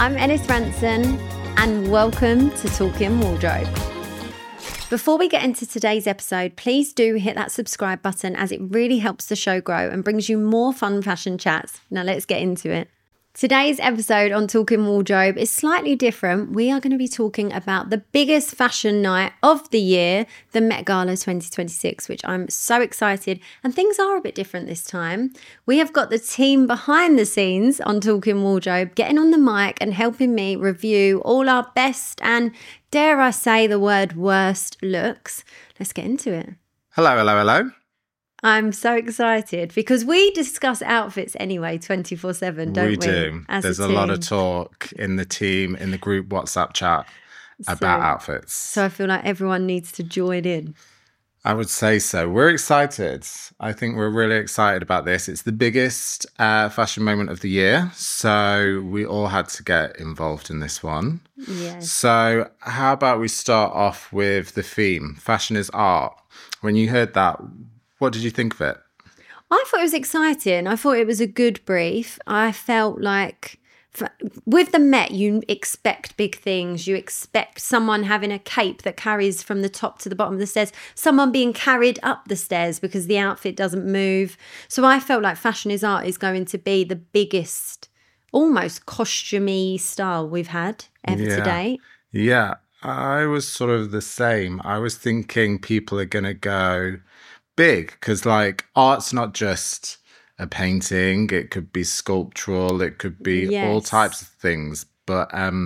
I'm Ennis Ranson, and welcome to Talking Wardrobe. Before we get into today's episode, please do hit that subscribe button as it really helps the show grow and brings you more fun fashion chats. Now let's get into it. Today's episode on Talking Wardrobe is slightly different. We are going to be talking about the biggest fashion night of the year, the Met Gala 2026, which I'm so excited. And things are a bit different this time. We have got the team behind the scenes on Talking Wardrobe getting on the mic and helping me review all our best and, dare I say the word, worst looks. Let's get into it. Hello. I'm so excited because we discuss outfits anyway 24/7, don't we? We do. There's a lot of talk in the team, in the group WhatsApp chat about outfits. So I feel like everyone needs to join in. I would say so. We're excited. I think we're really excited about this. It's the biggest fashion moment of the year. So we all had to get involved in this one. Yes. So how about we start off with the theme, fashion is art. When you heard that, what did you think of it? I thought it was exciting. I thought it was a good brief. I felt like with the Met, you expect big things. You expect someone having a cape that carries from the top to the bottom of the stairs, someone being carried up the stairs because the outfit doesn't move. So I felt like fashion is art is going to be the biggest, almost costumey style we've had ever to date. Yeah, I was sort of the same. I was thinking people are going to go big because like art's not just a painting, it could be sculptural, it could be all types of things, but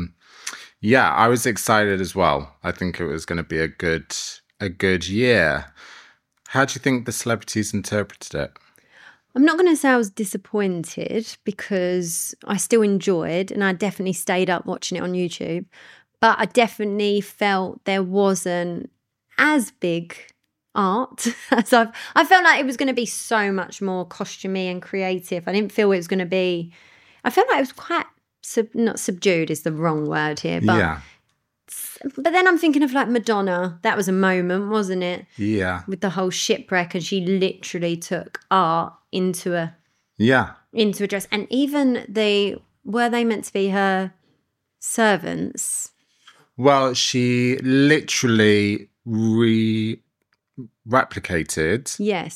I was excited as well. I think it was going to be a good year. How do you think the celebrities interpreted it? I'm not going to say I was disappointed because I still enjoyed and I definitely stayed up watching it on YouTube, but I definitely felt there wasn't as big art. So I felt like it was going to be so much more costumey and creative. I didn't feel it was going to be, I felt like it was quite, not subdued is the wrong word here, but but then I'm thinking of like Madonna. That was a moment, wasn't it? Yeah. With the whole shipwreck, and she literally took art into a dress. And even were they meant to be her servants? Well, she literally replicated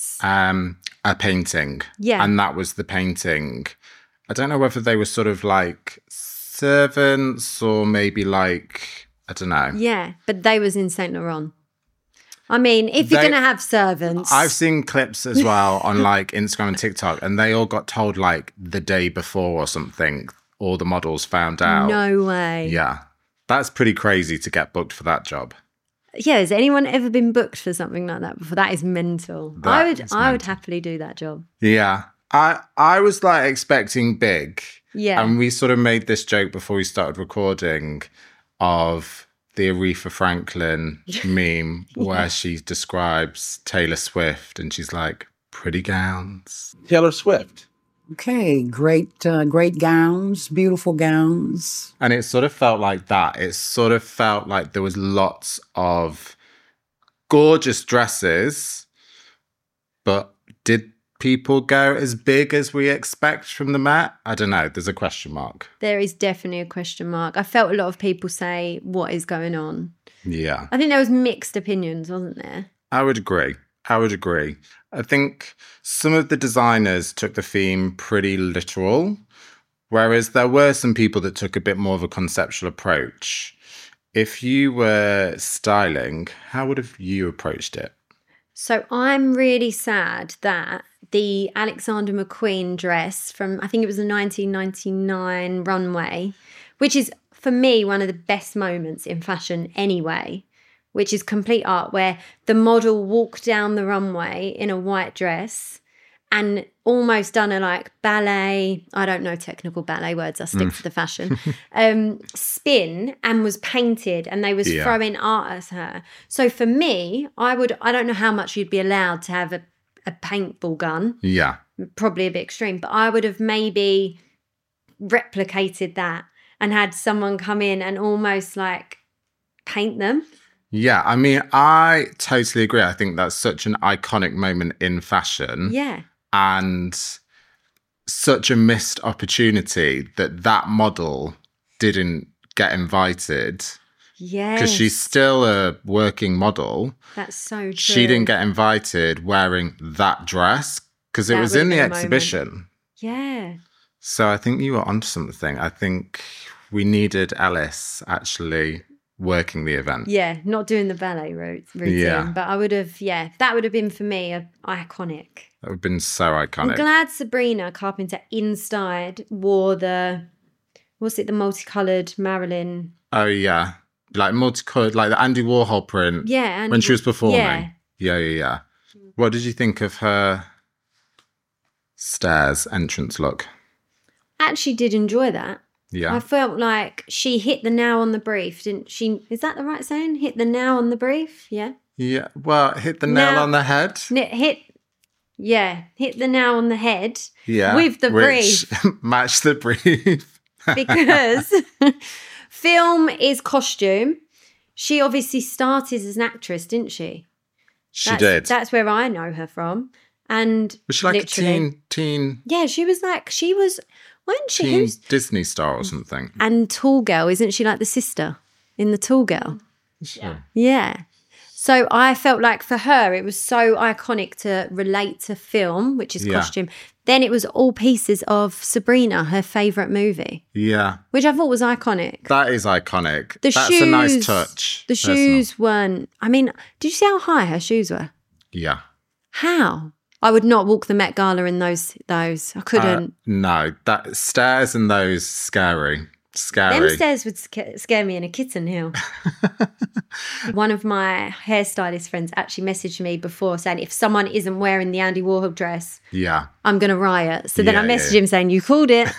a painting, and that was the painting. I don't know whether they were sort of like servants or maybe like, I don't know, but they was in Saint Laurent. I mean, if you're gonna have servants, I've seen clips as well on like Instagram and TikTok, and they all got told like the day before or something, all the models found out. No way. Yeah, that's pretty crazy to get booked for that job. Yeah, has anyone ever been booked for something like that before? That is mental. I would happily do that job. Yeah. I was like expecting big. Yeah. And we sort of made this joke before we started recording of the Aretha Franklin meme where she describes Taylor Swift and she's like, pretty gowns. Taylor Swift. Okay, great gowns, beautiful gowns. And it sort of felt like that. It sort of felt like there was lots of gorgeous dresses, but did people go as big as we expect from the Met? I don't know. There's a question mark. There is definitely a question mark. I felt a lot of people say, what is going on? Yeah. I think there was mixed opinions, wasn't there? I would agree. I think some of the designers took the theme pretty literal, whereas there were some people that took a bit more of a conceptual approach. If you were styling, how would have you approached it? So I'm really sad that the Alexander McQueen dress from, I think it was the 1999 runway, which is for me one of the best moments in fashion anyway, which is complete art, where the model walked down the runway in a white dress and almost done a like ballet, I don't know technical ballet words, I stick to the fashion, spin, and was painted, and they was throwing art at her. So for me, I don't know how much you'd be allowed to have a paintball gun. Yeah. Probably a bit extreme, but I would have maybe replicated that and had someone come in and almost like paint them. Yeah, I mean, I totally agree. I think that's such an iconic moment in fashion. Yeah. And such a missed opportunity that model didn't get invited Yes. because she's still a working model. That's so true. She didn't get invited wearing that dress because it That was would in have the been a moment. exhibition. Yeah. So I think you were onto something. I think we needed Alice actually working the event. Yeah, not doing the ballet routine. Yeah. But I would have, that would have been for me iconic. That would have been so I'm iconic. glad Sabrina Carpenter inside wore the multicolored Marilyn. Oh, yeah. Like multicolored, like the Andy Warhol print. Yeah. When she was performing. Yeah. Yeah. What did you think of her stairs entrance look? Actually did enjoy that. Yeah. I felt like she hit the nail on the brief, didn't she? Is that the right saying? Hit the nail on the brief? Yeah. Yeah. Well, hit the nail Now- on the head. Hit the nail on the head. Yeah. With the brief. Match the brief. Because film is costume. She obviously started as an actress, didn't she? She did. That's where I know her from. And Was she like literally, a teen Yeah, wasn't she? Who's Disney star or something? and Tall Girl, isn't she like the sister in the Tall Girl? Sure. Yeah. So I felt like for her, it was so iconic to relate to film, which is Yeah. costume. Then it was all pieces of Sabrina, her favourite movie, Yeah. which I thought was iconic. That is iconic. The That's shoes, a nice touch. The Personal. shoes weren't. I mean, did you see how high her shoes were? Yeah. How? I would not walk the Met Gala in those. I couldn't. No, that stairs and those scary. Them stairs would scare me in a kitten hill. One of my hairstylist friends actually messaged me before saying, if someone isn't wearing the Andy Warhol dress, Yeah. I'm going to riot. So then I Yeah, messaged yeah. him saying, you called it.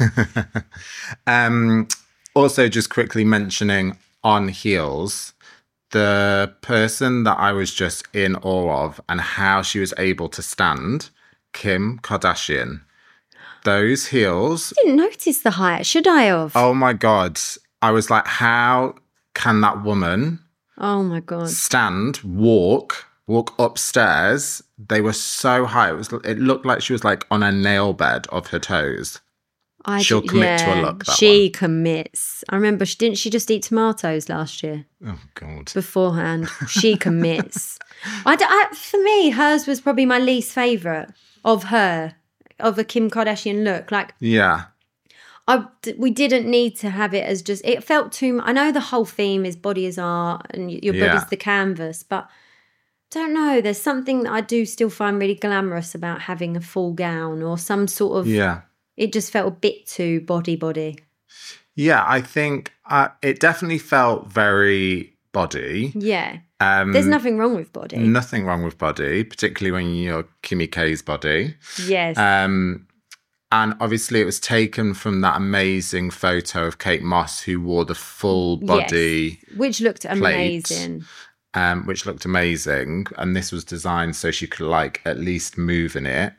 Also, just quickly mentioning on heels, the person that I was just in awe of and how she was able to stand, Kim Kardashian. Those heels, Didn't notice the height. Should I have? oh my God. I was like, how can that woman Oh my God. stand, walk upstairs? They were so high. It looked like she was like on a nail bed of her toes. She'll commit to a look, that She commits. I remember, didn't she just eat tomatoes last year Oh God. beforehand? She commits. For me, hers was probably my least favourite of a Kim Kardashian look. Like, Yeah. we didn't need to have it as just, it felt too much. I know the whole theme is body is art and your Yeah. body's the canvas, but don't know, there's something that I do still find really glamorous about having a full gown or some sort of, Yeah. it just felt a bit too body. Yeah, I think it definitely felt very body. Yeah. There's nothing wrong with body. Nothing wrong with body, particularly when you're Kimmy K's body. Yes. And obviously it was taken from that amazing photo of Kate Moss who wore the full body, Which looked plate. amazing. Which looked amazing. And this was designed so she could like at least move in it.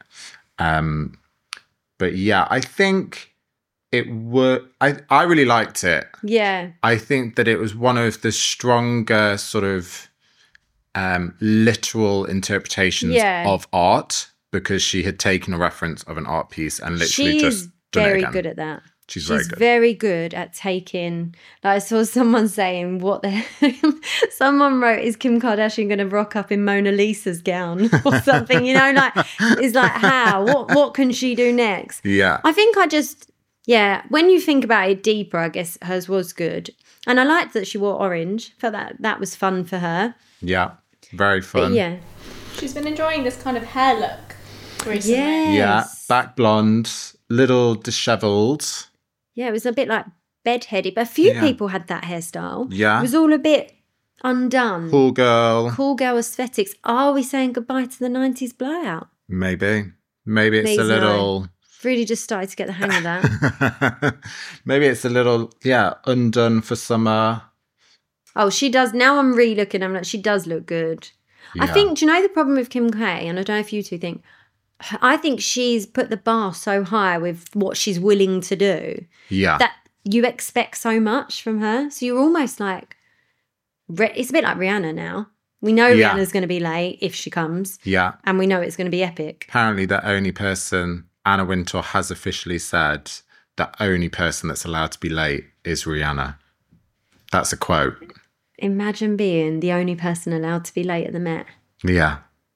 But yeah, I think I really liked it. Yeah. I think that it was one of the stronger sort of literal interpretations Yeah. of art because she had taken a reference of an art piece and literally She's just done it very again. good at that. She's very good. very good at taking. Like I saw someone saying, "What the?" Someone wrote, "Is Kim Kardashian going to rock up in Mona Lisa's gown or something?" You know, like it's like how? What can she do next? Yeah. I think when you think about it deeper, I guess hers was good, and I liked that she wore orange. Felt that was fun for her. Yeah. Very fun. But yeah, She's been enjoying this kind of hair look recently. yes. Yeah. Back blonde, little dishevelled. Yeah, it was a bit like bedheaded, but a few Yeah. people had that hairstyle. Yeah. It was all a bit undone. Cool girl. Cool girl aesthetics. Are we saying goodbye to the 90s blowout? Maybe it's Please a little... Really just started to get the hang of that. Maybe it's a little, undone for summer. Oh, she does. Now I'm re-looking. I'm like, she does look good. I Yeah. think, do you know the problem with Kim K? And I don't know if you two think, I think she's put the bar so high with what she's willing to do Yeah. that you expect so much from her. So you're almost like, it's a bit like Rihanna now. We know Yeah. Rihanna's going to be late if she comes, Yeah. and we know it's going to be epic. Apparently the only person Anna Wintour has officially said the only person that's allowed to be late is Rihanna. That's a quote. Imagine being the only person allowed to be late at the Met. Yeah.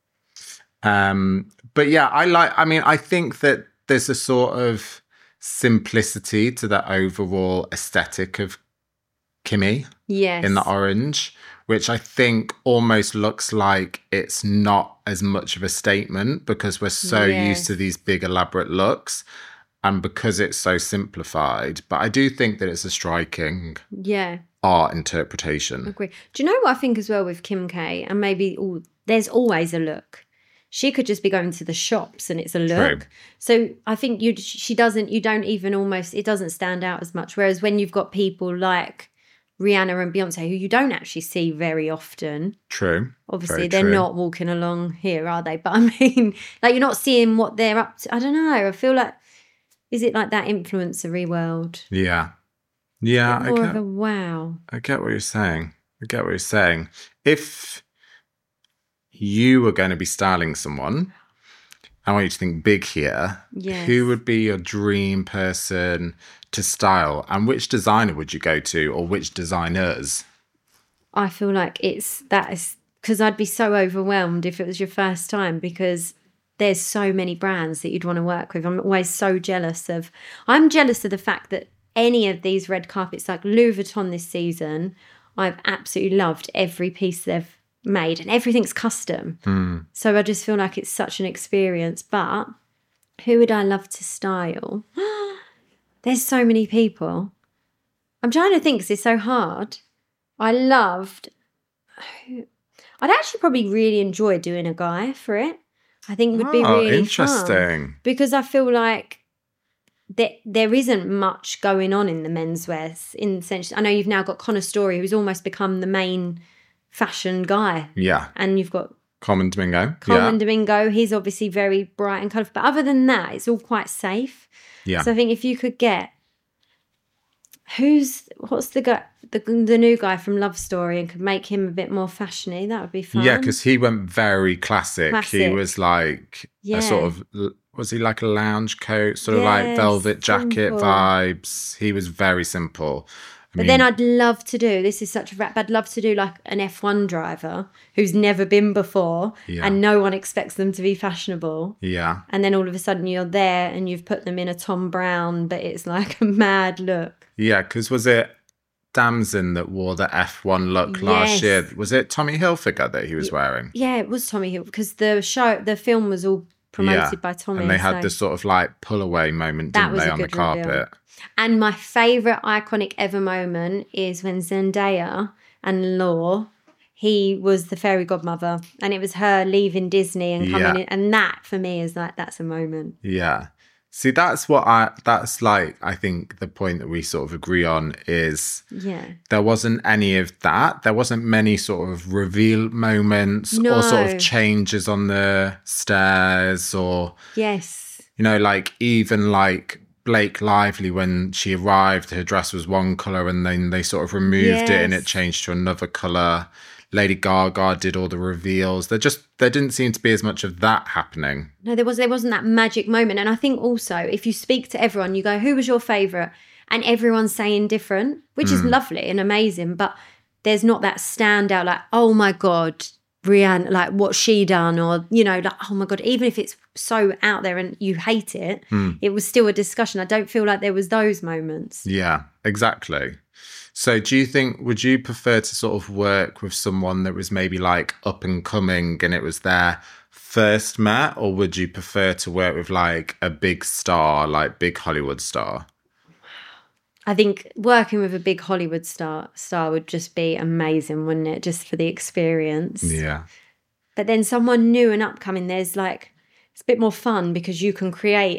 But yeah, I think that there's a sort of simplicity to the overall aesthetic of Kimmy Yes. in the orange, which I think almost looks like it's not as much of a statement because we're so used to these big elaborate looks and because it's so simplified. But I do think that it's a striking art interpretation. Agree. Do you know what I think as well with Kim K? And maybe there's always a look. She could just be going to the shops and it's a look. True. So I think it doesn't stand out as much. Whereas when you've got people like Rihanna and Beyonce, who you don't actually see very often. True. Obviously, Very they're true. not walking along here, are they? But I mean, like you're not seeing what they're up to. I don't know. I feel like, is it like that influencery world? Yeah. Yeah. More of a wow. I get what you're saying. If you were going to be styling someone, I want you to think big here. Yes. Who would be your dream person to style, and which designer would you go to, or which designers? I feel like that is because I'd be so overwhelmed if it was your first time because there's so many brands that you'd want to work with. I'm always so jealous of the fact that any of these red carpets, like Louis Vuitton this season, I've absolutely loved every piece they've made and everything's custom. So I just feel like it's such an experience. But who would I love to style? There's so many people. I'm trying to think because it's so hard. I'd actually probably really enjoy doing a guy for it. I think it would be really interesting. fun because I feel like there isn't much going on in the menswear. In the sense, I know you've now got Conor Story, who's almost become the main fashion guy. Yeah. And you've got Common Domingo. Common Domingo. He's obviously very bright and colourful. But other than that, it's all quite safe. Yeah. So I think if you could get what's the guy, the new guy from Love Story, and could make him a bit more fashiony, that would be fun. Yeah, because he went very classic. He was like a sort of, was he like a lounge coat, sort of like velvet jacket vibes? He was very simple. But then I'd love to do, this is such a wrap, I'd love to do like an F1 driver who's never been before and no one expects them to be fashionable. Yeah. And then all of a sudden you're there and you've put them in a Tom Brown, but it's like a mad look. Yeah, because was it Damson that wore the F1 look last year? Was it Tommy Hilfiger that he was wearing? Yeah, it was Tommy Hilfiger because the film was all promoted by Tommy. And they had this sort of like pull away moment, didn't they, on the carpet? Reveal. And my favourite iconic ever moment is when Zendaya and Law, he was the fairy godmother and it was her leaving Disney and coming in. And that for me is like, that's a moment. Yeah. See, I think the point that we sort of agree on is there wasn't any of that. There wasn't many sort of reveal moments or sort of changes on the stairs or, like even like Blake Lively, when she arrived, her dress was one colour and then they sort of removed it and it changed to another colour. Lady Gaga did all the reveals. There didn't seem to be as much of that happening. No, there wasn't that magic moment. And I think also if you speak to everyone, you go, who was your favourite? And everyone's saying different, which is lovely and amazing. But there's not that standout like, oh my God, Rihanna, like what's she done? Or, like, oh my God, even if it's so out there and you hate it, it was still a discussion. I don't feel like there was those moments. Yeah, exactly. So would you prefer to sort of work with someone that was maybe like up and coming and it was their first Met, or would you prefer to work with like a big star, like big Hollywood star? I think working with a big Hollywood star would just be amazing, wouldn't it? Just for the experience. Yeah. But then someone new and upcoming, there's like, it's a bit more fun because you can create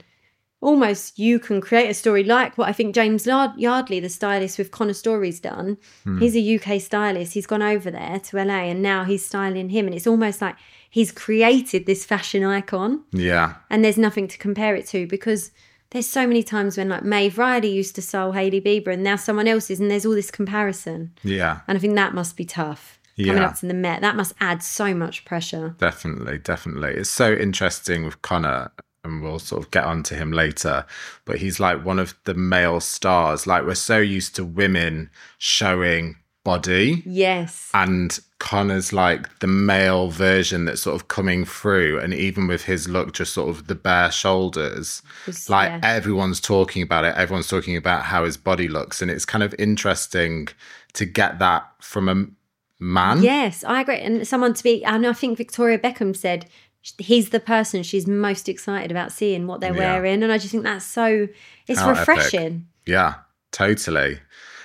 a story like what I think James Yardley, the stylist with Conor Story's done. He's a UK stylist. He's gone over there to LA and now he's styling him. And it's almost like he's created this fashion icon. Yeah. And there's nothing to compare it to because there's so many times when like Maeve Riley used to style Hailey Bieber and now someone else is and there's all this comparison. Yeah. And I think that must be tough. Coming up to the Met. That must add so much pressure. Definitely. It's so interesting with Conor. and we'll sort of get onto him later, but he's like one of the male stars. Like, we're so used to women showing body, Yes. and Connor's like the male version that's sort of coming through. And even with his look, just sort of the bare shoulders, like yeah. everyone's talking about it. Everyone's talking about how his body looks. And it's kind of interesting to get that from a man. Yes, I agree. And someone and I think Victoria Beckham said he's the person she's most excited about seeing what they're wearing. And I just think that's so, it's How refreshing. epic. Yeah, totally.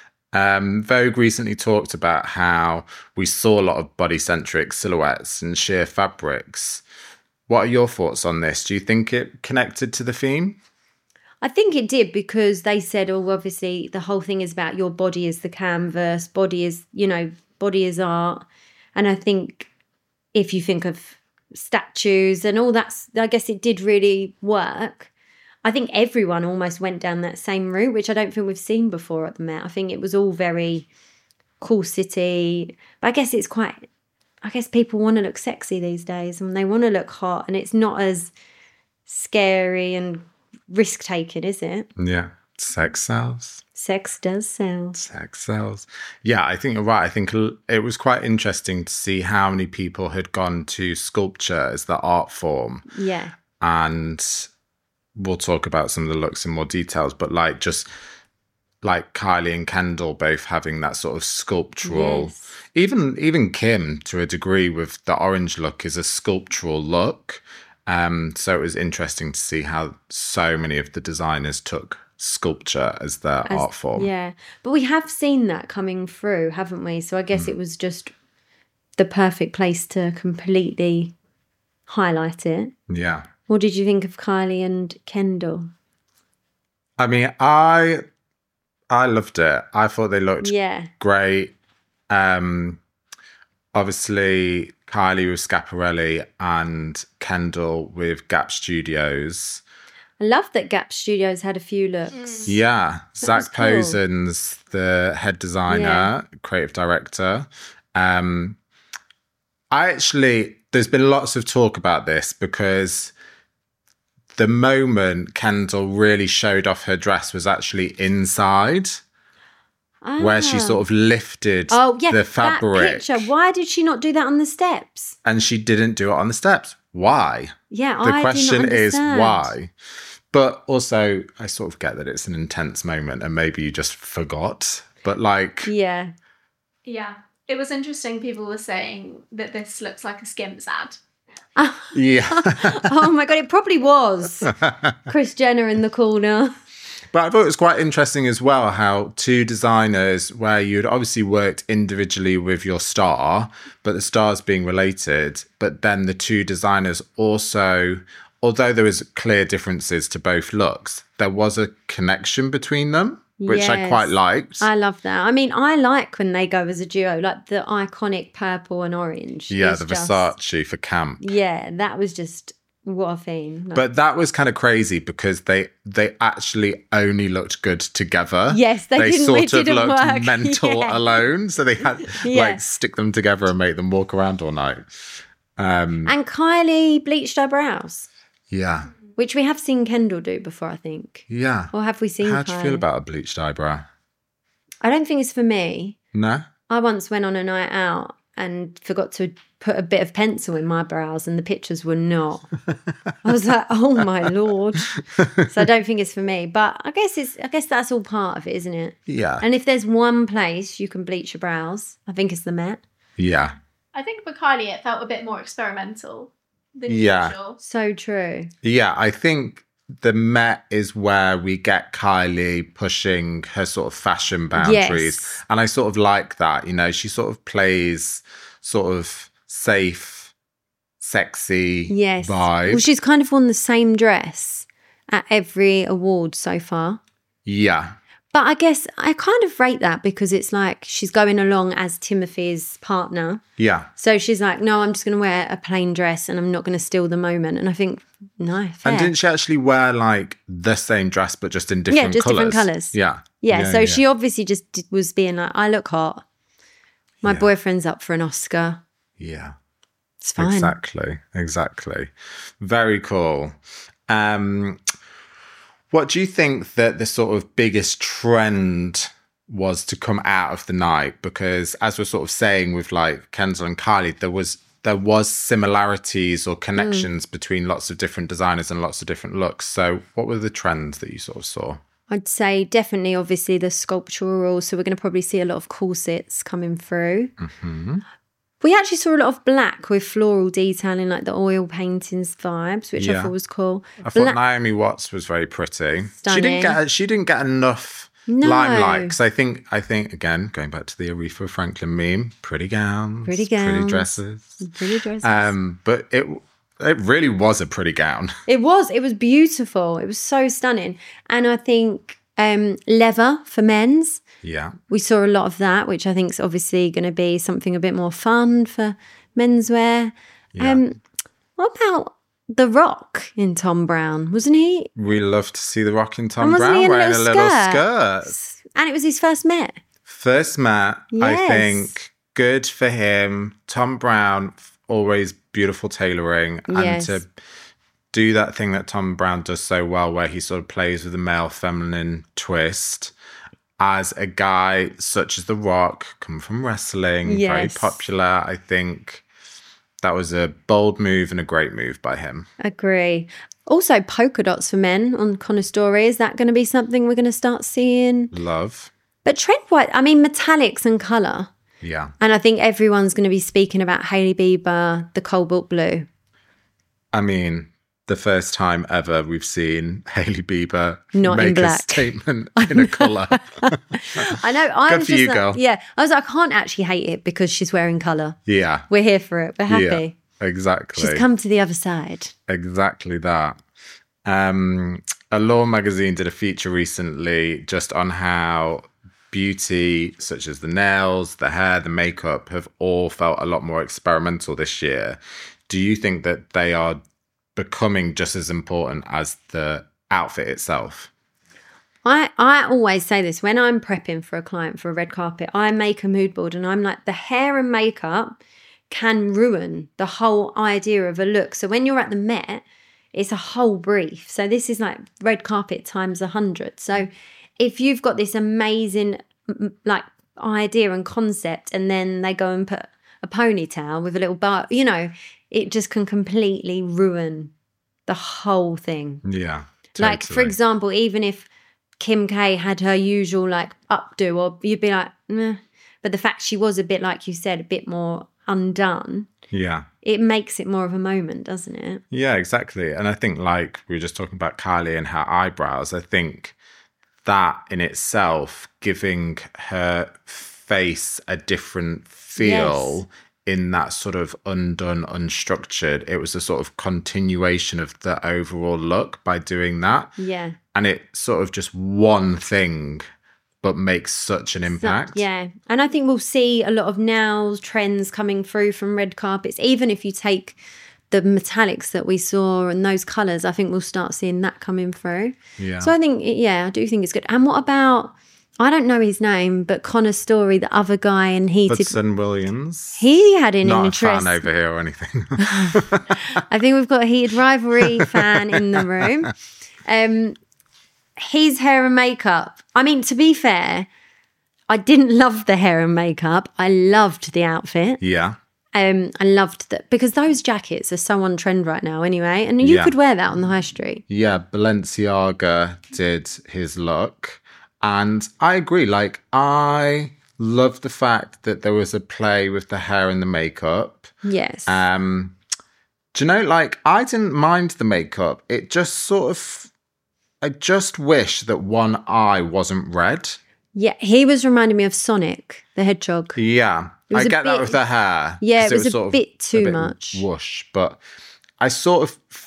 Vogue recently talked about how we saw a lot of body-centric silhouettes and sheer fabrics. What are your thoughts on this? Do you think it connected to the theme? I think it did, because they said, oh, obviously the whole thing is about your body is the canvas, body is art. And I think if you think of statues and all that, I guess it did really work. I think everyone almost went down that same route, which I don't think we've seen before at the Met. I think it was all very cool city. But I guess people want to look sexy these days, and they want to look hot, and it's not as scary and risk-taking, is it? Yeah. Sex sells. Sex does sell. Sex sells. Yeah, I think you're right. I think it was quite interesting to see how many people had gone to sculpture as the art form. Yeah. And we'll talk about some of the looks in more details, but like just like Kylie and Kendall both having that sort of sculptural, Yes. even Kim to a degree with the orange look is a sculptural look. So it was interesting to see how so many of the designers took sculpture as their art form. Yeah. But we have seen that coming through, haven't we? So I guess it was just the perfect place to completely highlight it. Yeah. What did you think of Kylie and Kendall? I mean, I loved it. I thought they looked great. Obviously, Kylie with Schiaparelli and Kendall with Gap Studios. I love that Gap Studios had a few looks. Yeah, was Zach cool. Posen's the head designer, creative director. There's been lots of talk about this, because the moment Kendall really showed off her dress was actually inside, where she sort of lifted the fabric. That picture. Why did she not do that on the steps? And she didn't do it on the steps. Why? Yeah, The I question do not is understand. why. But also, I sort of get that it's an intense moment and maybe you just forgot. But like, Yeah. Yeah. It was interesting. People were saying that this looks like a Skims ad. yeah. Oh my God, it probably was. Kris Jenner in the corner. But I thought it was quite interesting as well how two designers, where you'd obviously worked individually with your star, but the stars being related, but then the two designers also, although there was clear differences to both looks, there was a connection between them, which I quite liked. I love that. I mean, I like when they go as a duo, like the iconic purple and orange. Yeah, is the just- Versace for camp. Yeah, that was just, what a theme. Like, But that was kind of crazy because they actually only looked good together. Yes, they didn't- sort it of didn't looked work. mental Yeah. alone. So they had Yeah. like stick them together and make them walk around all night. and Kylie bleached her brows, Yeah. which we have seen Kendall do before, I think. Yeah. Or have we seen How do you Kylie? feel about a bleached eyebrow? I don't think it's for me. No? I once went on a night out and forgot to put a bit of pencil in my brows, and the pictures were not. I was like, oh my Lord. So I don't think it's for me. But I guess that's all part of it, isn't it? Yeah. And if there's one place you can bleach your brows, I think it's the Met. Yeah. I think for Kylie, it felt a bit more experimental than Yeah. usual. So true. Yeah. I think the Met is where we get Kylie pushing her sort of fashion boundaries. Yes. And I sort of like that. You know, she sort of plays sort of safe, sexy Yes. vibe. Well, she's kind of worn the same dress at every award so far. Yeah. But I guess I kind of rate that because it's like she's going along as Timothy's partner. Yeah. So she's like, no, I'm just going to wear a plain dress and I'm not going to steal the moment. And I think, no, fair. And didn't she actually wear like the same dress but just in different just colours? different colours. Yeah. Yeah, so she obviously just was being like, I look hot. My boyfriend's up for an Oscar. Yeah. It's fine. Exactly. Very cool. What do you think that the sort of biggest trend was to come out of the night? Because as we're sort of saying with like Kendall and Kylie, there was similarities or connections between lots of different designers and lots of different looks. So what were the trends that you sort of saw? I'd say definitely, obviously, the sculptural. So we're going to probably see a lot of corsets coming through. Mm-hmm. We actually saw a lot of black with floral detailing, like the oil paintings vibes, which I thought was cool. I thought Naomi Watts was very pretty. Stunning. She didn't get enough limelight, because I think again, going back to the Aretha Franklin meme, pretty gowns, pretty dresses. But it really was a pretty gown. It was beautiful. It was so stunning. And I think leather for men's. Yeah. We saw a lot of that, which I think is obviously going to be something a bit more fun for menswear. Yeah. What about The Rock in Tom Brown? Wasn't he? We love to see The Rock in Tom Wasn't Brown he in wearing a little skirt. And it was his first Met. First Met, Yes. I think. Good for him. Tom Brown, always beautiful tailoring. Yes. And to do that thing that Tom Brown does so well, where he sort of plays with a male feminine twist. As a guy such as The Rock, come from wrestling, very popular, I think that was a bold move and a great move by him. Agree. Also, polka dots for men on Conor Story. Is that going to be something we're going to start seeing? Love. But trend-wise, I mean, metallics and colour. Yeah. And I think everyone's going to be speaking about Hailey Bieber, the cobalt blue. I mean, the first time ever we've seen Hailey Bieber Not in make a black. statement in a colour. I know. Good for you, girl. Yeah. I was like, I can't actually hate it because she's wearing colour. Yeah. We're here for it. We're happy. Yeah, exactly. She's come to the other side. Exactly that. Allure magazine did a feature recently just on how beauty, such as the nails, the hair, the makeup, have all felt a lot more experimental this year. Do you think that they are becoming just as important as the outfit itself? I always say this when I'm prepping for a client for a red carpet. I make a mood board and I'm like, the hair and makeup can ruin the whole idea of a look. So when you're at the Met, it's a whole brief. So this is like red carpet times 100. So if you've got this amazing like idea and concept, and then they go and put a ponytail with a little bar, you know, it just can completely ruin the whole thing. Yeah. Totally. Like, for example, even if Kim K had her usual like updo, or you'd be like, meh. But the fact she was a bit, like you said, a bit more undone. Yeah. It makes it more of a moment, doesn't it? Yeah, exactly. And I think, like we were just talking about Kylie and her eyebrows, I think that in itself, giving her face a different feel in that sort of undone, unstructured, it was a sort of continuation of the overall look by doing that. Yeah. And it sort of just one thing, but makes such an impact. Yeah. And I think we'll see a lot of now trends coming through from red carpets. Even if you take the metallics that we saw and those colours, I think we'll start seeing that coming through. Yeah. So I think, I do think it's good. And what about, I don't know his name, but Conor Story, the other guy in Heated. Hudson Williams. He had an Not interest. a fan over here or anything. I think we've got a Heated Rivalry fan in the room. His hair and makeup. I mean, to be fair, I didn't love the hair and makeup. I loved the outfit. Yeah. I loved that because those jackets are so on trend right now anyway. And you could wear that on the high street. Yeah, Balenciaga did his look. And I agree. Like, I love the fact that there was a play with the hair and the makeup. Yes. Do you know, like, I didn't mind the makeup. It just sort of, I just wish that one eye wasn't red. Yeah, he was reminding me of Sonic the Hedgehog. Yeah. I get that with the hair. Yeah, it was a sort of bit too a bit much. Whoosh. But I sort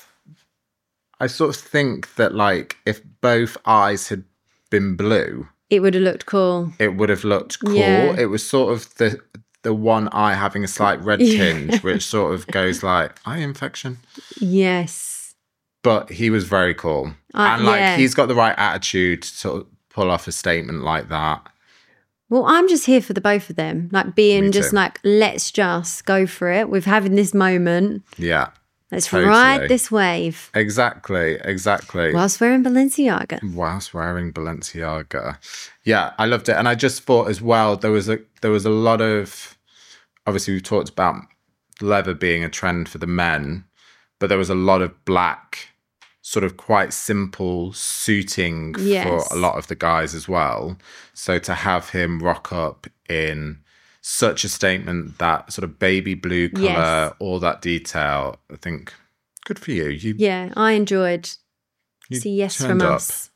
of think that, like, if both eyes had been blue, it would have looked cool. It would have looked cool. Yeah. It was sort of the one eye having a slight red tinge, which sort of goes like, eye infection. Yes. But he was very cool. And he's got the right attitude to sort of pull off a statement like that. Well, I'm just here for the both of them. Like being Me just too. like, let's just go for it. We're having this moment. Yeah. Let's Totally. ride this wave Exactly. whilst wearing Balenciaga. Whilst wearing Balenciaga. Yeah, I loved it. And I just thought as well, there was a lot of, obviously we've talked about leather being a trend for the men, but there was a lot of black, sort of quite simple suiting Yes. for a lot of the guys as well. So to have him rock up in such a statement, that sort of baby blue colour, Yes. all that detail, I think good for you. You Yeah, I enjoyed. You See, yes turned from up. us.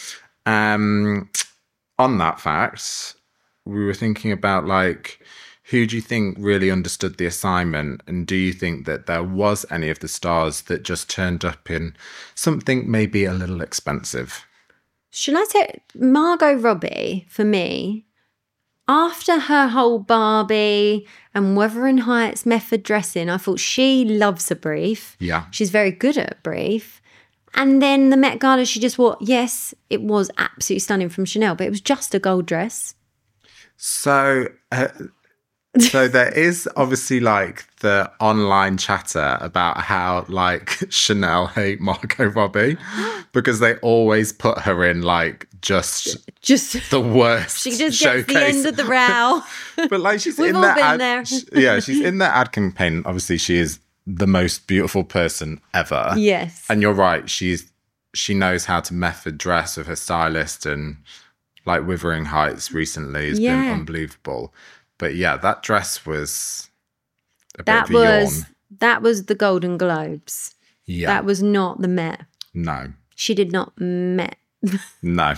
On that fact, we were thinking about like, who do you think really understood the assignment? And do you think that there was any of the stars that just turned up in something maybe a little expensive? Shall I say Margot Robbie, for me, after her whole Barbie and Wuthering Heights method dressing, I thought she loves a brief. Yeah. She's very good at a brief. And then the Met Gala, she just wore, yes, it was absolutely stunning from Chanel, but it was just a gold dress. So there is obviously like the online chatter about how like Chanel hate Margot Robbie because they always put her in like just the worst She just showcase. gets the end of the row. But like she's We've in all that been ad, there. yeah, she's in that ad campaign. Obviously, she is the most beautiful person ever. Yes. And you're right. She knows how to method dress with her stylist, and like Wuthering Heights recently has been unbelievable. But yeah, that dress was a bit of a yawn. That was the Golden Globes. Yeah. That was not the Met. No. She did not Met. No.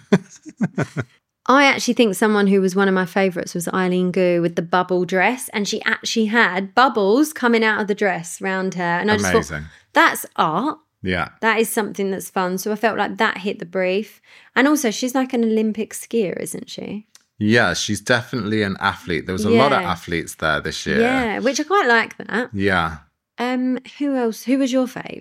I actually think someone who was one of my favourites was Eileen Gu with the bubble dress, and she actually had bubbles coming out of the dress round her. And I just Amazing. thought, that's art. Yeah. That is something that's fun. So I felt like that hit the brief. And also, she's like an Olympic skier, isn't she? Yeah, she's definitely an athlete. There was a lot of Yeah. athletes there this year. Yeah, which I quite like that. Yeah. Who else? Who was your fave?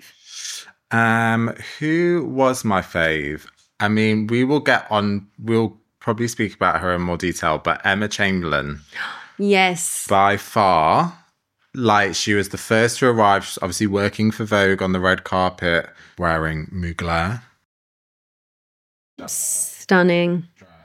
Who was my fave? I mean, we'll probably speak about her in more detail, but Emma Chamberlain, Yes. by far, like she was the first to arrive, she's obviously working for Vogue on the red carpet, wearing Mugler. Stunning.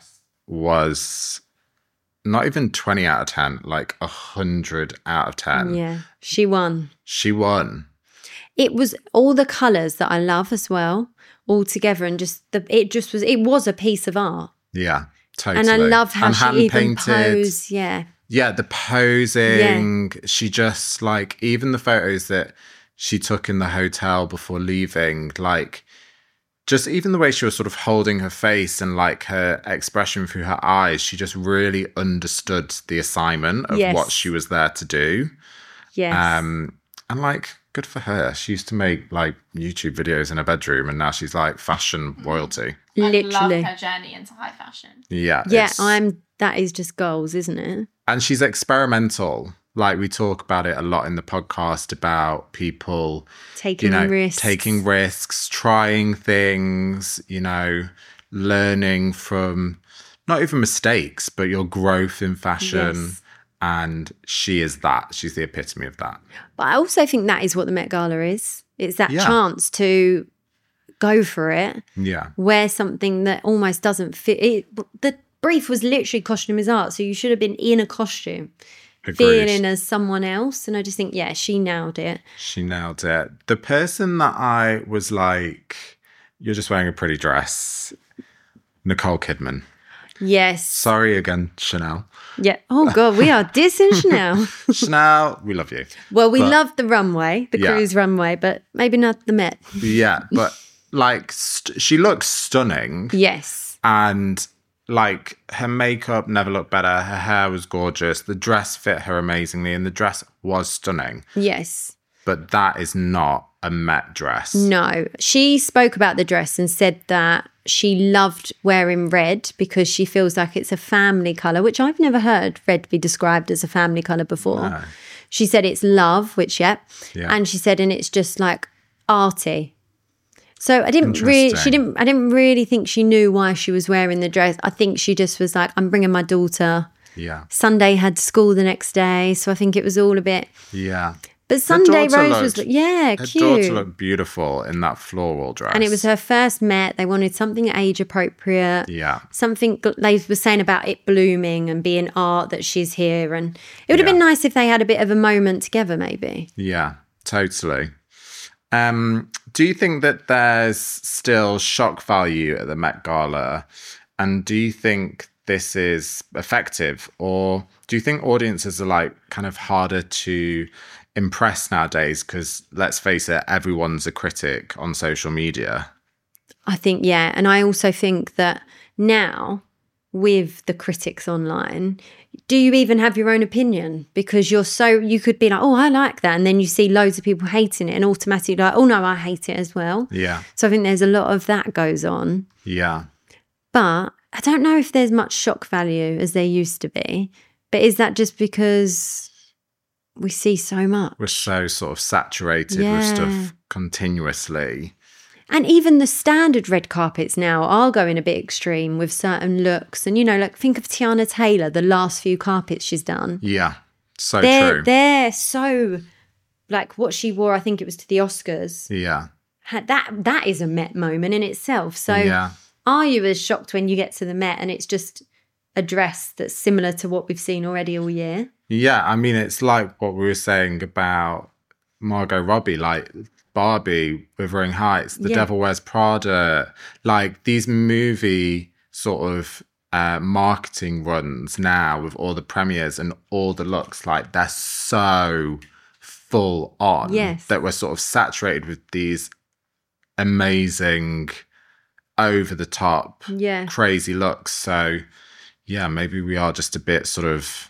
Was not even 20 out of 10, like 100 out of 10. Yeah, she won. She won. It was all the colours that I love as well, all together, and it was a piece of art. Yeah, totally. And I love how And she even hand-painted. posed. Yeah. Yeah, the posing. She just like, even the photos that she took in the hotel before leaving, like just even the way she was sort of holding her face and like her expression through her eyes, she just really understood the assignment of Yes. what she was there to do. Yes. And like, good for her. She used to make like YouTube videos in her bedroom, and now she's like fashion royalty. I Literally. love her journey into high fashion. Yeah. Yeah, it's- that is just goals, isn't it? And she's experimental. Like we talk about it a lot in the podcast about people Taking risks. taking risks, trying things, learning from not even mistakes, but your growth in fashion. Yes. And she is that. She's the epitome of that. But I also think that is what the Met Gala is. It's that Yeah. chance to go for it, Yeah. wear something that almost doesn't fit. The brief was literally costume is art, so you should have been in a costume, Agreed. feeling as someone else. And I just think, yeah, she nailed it. She nailed it. The person that I was like, you're just wearing a pretty dress, Nicole Kidman. Yes. Sorry again, Chanel. Yeah. Oh, God, we are dissing Chanel. Chanel, we love you. Well, we But- loved the runway, the Yeah. cruise runway, but maybe not the Met. Yeah, but like she looks stunning, Yes. and like her makeup never looked better. Her hair was gorgeous. The dress fit her amazingly, and the dress was stunning. Yes. But that is not a Met dress. No. She spoke about the dress and said that she loved wearing red because she feels like it's a family colour, which I've never heard red be described as a family colour before. No. She said it's love, which, yeah. Yeah. And she said, and it's just like arty. So I didn't Interesting. I didn't really think she knew why she was wearing the dress. I think she just was like, I'm bringing my daughter. Yeah, Sunday had school the next day. So I think it was all a bit But Sunday daughter Rose was, looked- yeah, Her cute. daughter looked beautiful in that floral dress. And it was her first Met. They wanted something age appropriate. Yeah. Something they were saying about it blooming and being art that she's here. And it would have been Yeah. nice if they had a bit of a moment together, maybe. Yeah, totally. Do you think that there's still shock value at the Met Gala? And do you think this is effective? Or do you think audiences are like kind of harder to impress nowadays? Because let's face it, everyone's a critic on social media. I think, yeah. And I also think that now with the critics online, do you even have your own opinion? Because you could be like, oh, I like that. And then you see loads of people hating it and automatically like, oh no, I hate it as well. Yeah. So I think there's a lot of that goes on. Yeah. But I don't know if there's much shock value as there used to be. But is that just because we see so much? We're so sort of saturated with Yeah. stuff continuously. And even the standard red carpets now are going a bit extreme with certain looks. And, like, think of Tiana Taylor, the last few carpets she's done. Yeah. So true. They're so, like, what she wore, I think it was to the Oscars. Yeah. That is a Met moment in itself. So Yeah. are you as shocked when you get to the Met and it's just a dress that's similar to what we've seen already all year? Yeah. I mean, it's like what we were saying about Margot Robbie, like Barbie, Wuthering Heights, The Yeah. Devil Wears Prada, like these movie sort of marketing runs now with all the premieres and all the looks, like they're so full on Yes. that we're sort of saturated with these amazing, over the top, Yeah. crazy looks. So yeah, maybe we are just a bit sort of,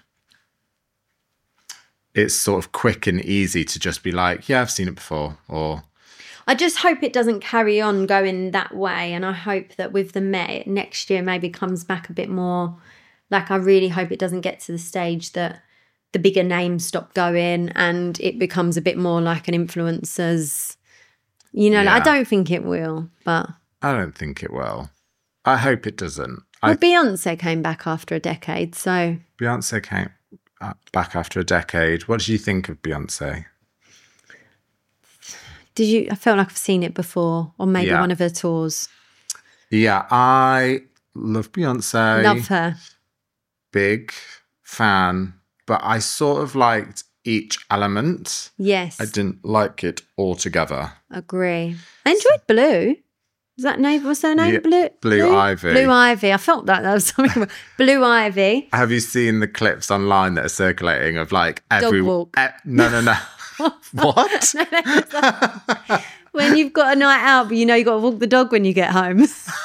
it's sort of quick and easy to just be like, yeah, I've seen it before. Or I just hope it doesn't carry on going that way. And I hope that with the Met next year maybe comes back a bit more. Like, I really hope it doesn't get to the stage that the bigger names stop going and it becomes a bit more like an influencer's, like, I Yeah. don't think it will, but I don't think it will. I hope it doesn't. well, Beyonce came back after a decade. So Beyonce came back after a decade. What did you think of Beyonce? I felt like I've seen it before, or maybe Yeah. one of her tours. Yeah, I love Beyonce. Love her. Big fan, but I sort of liked each element. Yes. I didn't like it all together. Agree. I enjoyed Blue. Is that name? What's her name? Yeah, Blue Ivy. Blue Ivy. I felt that was something. Blue Ivy. Have you seen the clips online that are circulating of like every walk. No. What? When you've got a night out, but you got to walk the dog when you get home.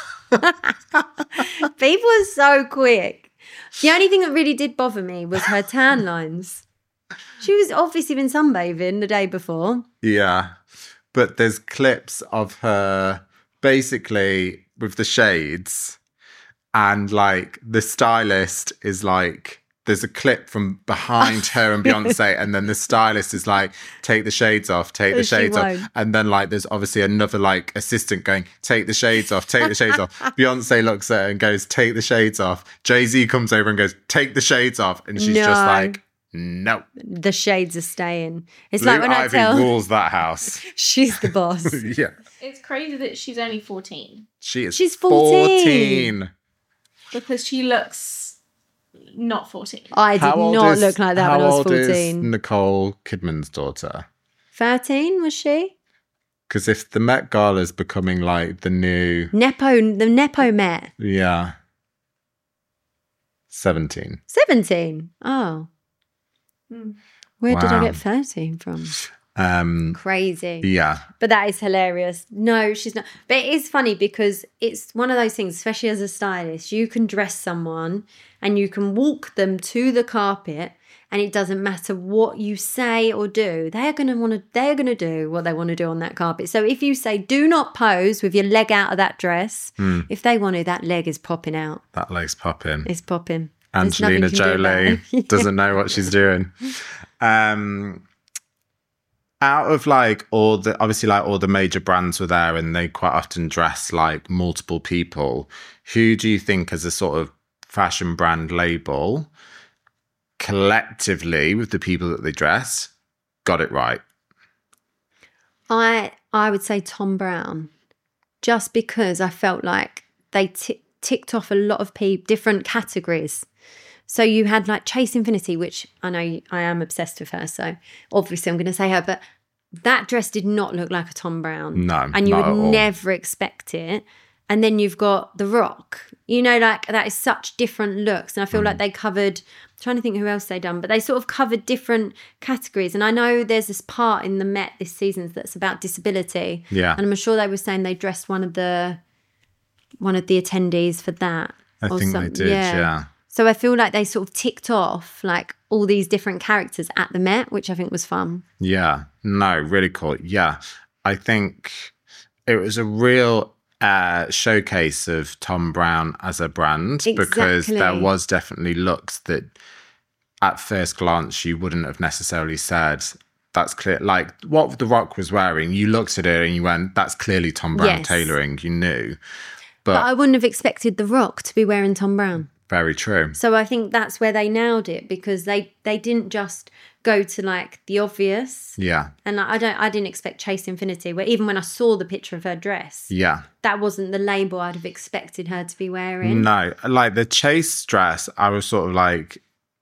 People are so quick. The only thing that really did bother me was her tan lines. She was obviously been sunbathing the day before. Yeah. But there's clips of her basically with the shades, and like the stylist is like, there's a clip from behind her and Beyonce, and then the stylist is like, take the shades off, take the She shades off. won't. And then like there's obviously another like assistant going, take the shades off, take the shades off. Beyonce looks at her and goes, take the shades off. Jay-Z comes over and goes, take the shades off. And she's just No. like, no. The shades are staying. It's Blue like when Ivy I tell rules that house. she's the boss. Yeah. It's crazy that she's only 14 She is She's 14. because she looks not 14. I did How old not is- look like that how when I was old is 14. Nicole Kidman's daughter? 13 was she? Because if the Met Gala is becoming like the new, The Nepo Met. yeah, 17. 17. Oh. Where did I Wow. get 13 from? Crazy. Yeah, But that is hilarious. No, she's not. But it is funny because it's one of those things, especially as a stylist, you can dress someone and you can walk them to the carpet and it doesn't matter what you say or do. They're going to do what they want to do on that carpet. So if you say, do not pose with your leg out of that dress, if they want to, that leg is popping out. that leg's popping. It's popping. There's nothing Angelina you can do about Jolie it. doesn't know what she's doing. Out of like all the major brands were there, and they quite often dress like multiple people. Who do you think, as a sort of fashion brand label, collectively with the people that they dress, got it right? I would say Tom Brown, just because I felt like they ticked off a lot of different categories. So you had like Chase Infinity, which I know I am obsessed with her, so obviously I'm going to say her, but that dress did not look like a Tom Brown. No, and you not would at all. never expect it. And then you've got The Rock. You know, like that is such different looks. And I feel like they covered, I'm trying to think who else they done, but they sort of covered different categories. And I know there's this part in the Met this season that's about disability. Yeah. And I'm sure they were saying they dressed one of the attendees for that. I think they did, yeah. So I feel like they sort of ticked off like all these different characters at the Met, which I think was fun. Yeah, no, really cool. Yeah, I think it was a real showcase of Tom Brown as a brand, because there was definitely looks that at first glance you wouldn't have necessarily said that's clear. Like what The Rock was wearing, you looked at it and you went, that's clearly Tom Brown tailoring, you knew. But I wouldn't have expected The Rock to be wearing Tom Brown. Very true. So I think that's where they nailed it, because they didn't just go to like the obvious. Yeah. And I didn't expect Chase Infinity, where even when I saw the picture of her dress, that wasn't the label I'd have expected her to be wearing. No, like the Chase dress, I was sort of like,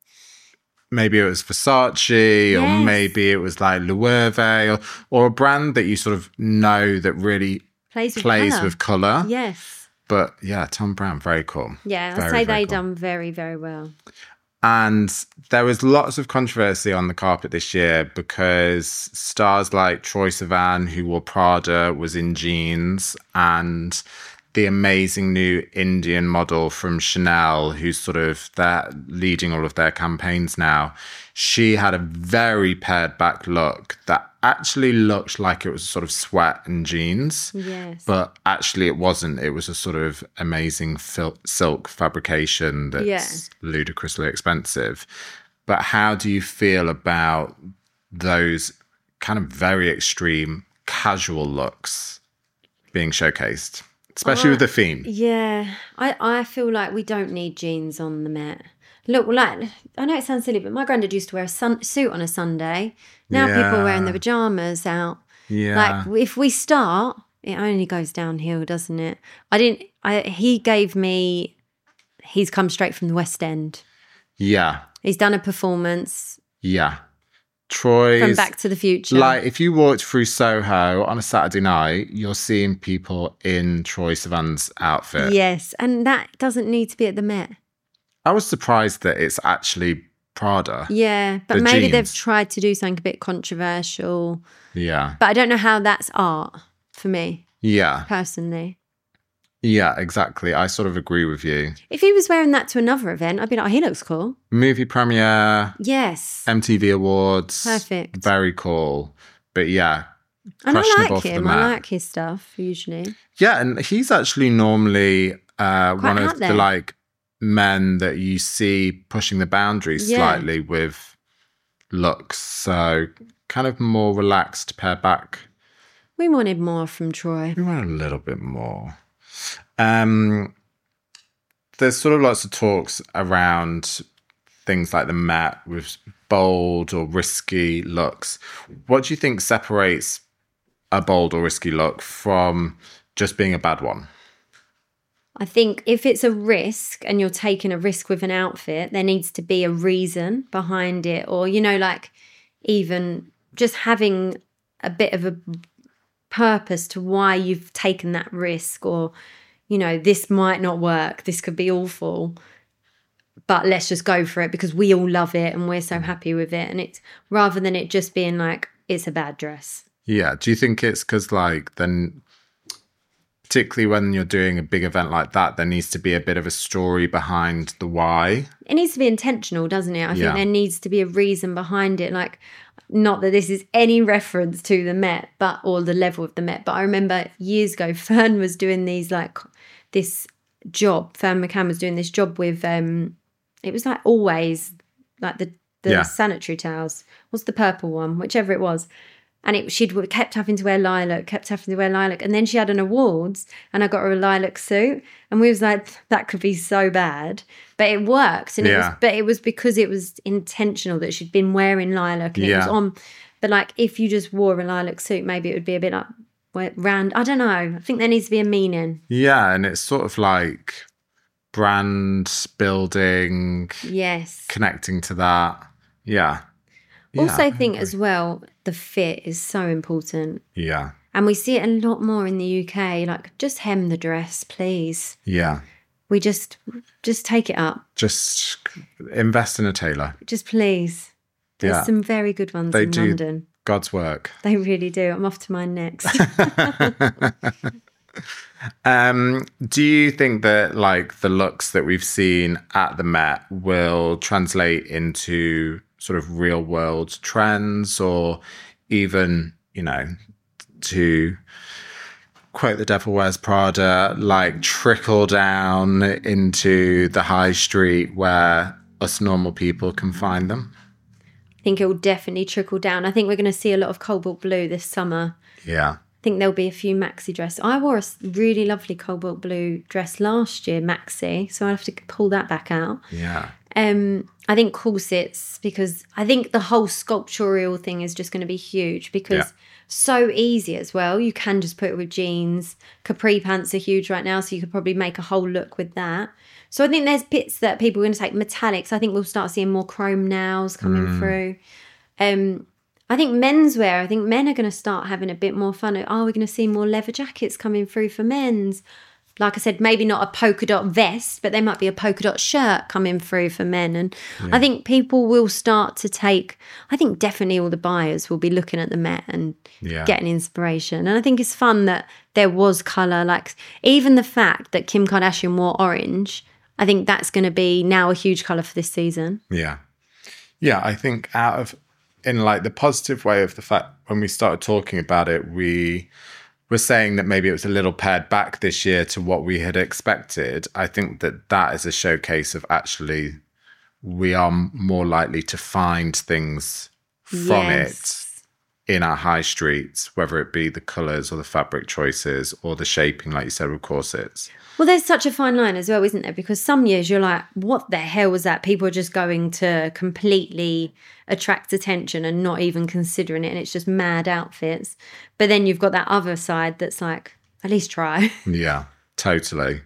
maybe it was Versace, or maybe it was like Loewe, or a brand that you sort of know that really plays with colour. Yes. But yeah, Tom Brown, very cool. Yeah, I'd say they done very, very well. And there was lots of controversy on the carpet this year because stars like Troye Sivan, who wore Prada, was in jeans, and the amazing new Indian model from Chanel, who's sort of leading all of their campaigns now, she had a very pared back look that actually looked like it was sort of sweat and jeans. Yes. But actually it wasn't. It was a sort of amazing silk fabrication that's ludicrously expensive. But how do you feel about those kind of very extreme casual looks being showcased? Especially with the theme. Yeah. I feel like we don't need jeans on the Met. Look, like, I know it sounds silly, but my granddad used to wear a suit on a Sunday. Now people are wearing their pajamas out. Yeah. Like, if we start, it only goes downhill, doesn't it? He's come straight from the West End. Yeah. He's done a performance. Yeah. Troy's from Back to the Future. Like, if you walked through Soho on a Saturday night, you're seeing people in Troye Sivan's outfit. Yes, and that doesn't need to be at the Met. I was surprised that it's actually Prada. Yeah, but maybe they've tried to do something a bit controversial. Yeah. But I don't know how that's art for me. Yeah. Personally. Yeah, exactly. I sort of agree with you. If he was wearing that to another event, I'd be like, oh, he looks cool. Movie premiere. Yes. MTV Awards. Perfect. Very cool. But yeah. And I like him. I like his stuff, usually. Yeah, and he's actually normally one of the like men that you see pushing the boundaries slightly with looks. So kind of more relaxed, pared back. We wanted more from Troy. We wanted a little bit more. There's sort of lots of talks around things like the Met with bold or risky looks. What do you think separates a bold or risky look from just being a bad one? I think if it's a risk and you're taking a risk with an outfit, there needs to be a reason behind it, or, you know, like even just having a bit of a purpose to why you've taken that risk, or, you know, this might not work, this could be awful, but let's just go for it because we all love it and we're so happy with it. And it's rather than it just being like, it's a bad dress. Yeah. Do you think it's because like then, particularly when you're doing a big event like that, there needs to be a bit of a story behind the why? It needs to be intentional, doesn't it? I think there needs to be a reason behind it. Like, not that this is any reference to the Met, or the level of the Met, but I remember years ago, Fern was doing these like this job. Fern McCann was doing this job with it was like Always, like the sanitary towels. What's the purple one? Whichever it was. And she'd kept having to wear lilac. And then she had an awards and I got her a lilac suit. And we was like, that could be so bad. But it worked. And it was because it was intentional that she'd been wearing lilac and it was on. But like if you just wore a lilac suit, maybe it would be a bit like round. I don't know. I think there needs to be a meaning. Yeah, and it's sort of like brand building, Yes. connecting to that. Yeah. Also Yeah, think as well, the fit is so important. Yeah. And we see it a lot more in the UK. Like, just hem the dress, please. Yeah. We just take it up. Just invest in a tailor. Just please. There's Yeah. some very good ones They in do London. God's work. They really do. I'm off to mine next. Do you think that like the looks that we've seen at the Met will translate into sort of real world trends, or even, you know, to quote The Devil Wears Prada, like trickle down into the high street where us normal people can find them? I think it will definitely trickle down. I think we're going to see a lot of cobalt blue this summer. Yeah. I think there'll be a few maxi dresses. I wore a really lovely cobalt blue dress last year, maxi, so I'll have to pull that back out. Yeah. I think corsets, because I think the whole sculptural thing is just going to be huge, because so easy as well. You can just put it with jeans. Capri pants are huge right now, so you could probably make a whole look with that. So I think there's bits that people are going to take. Metallics, I think we'll start seeing more chrome nails coming through. I think menswear, I think men are going to start having a bit more fun. Are we going to see more leather jackets coming through for men's? Like I said, maybe not a polka dot vest, but there might be a polka dot shirt coming through for men. And I think people will start to take, I think definitely all the buyers will be looking at the Met and getting inspiration. And I think it's fun that there was colour. Like even the fact that Kim Kardashian wore orange, I think that's going to be now a huge colour for this season. Yeah. Yeah, I think in like the positive way of the fact when we started talking about it, we were saying that maybe it was a little pared back this year to what we had expected. I think that is a showcase of actually we are more likely to find things from it in our high streets, whether it be the colours or the fabric choices or the shaping, like you said, with corsets. Well, there's such a fine line as well, isn't there? Because some years you're like, what the hell was that? People are just going to completely attract attention and not even considering it. And it's just mad outfits. But then you've got that other side that's like, at least try. Yeah, totally.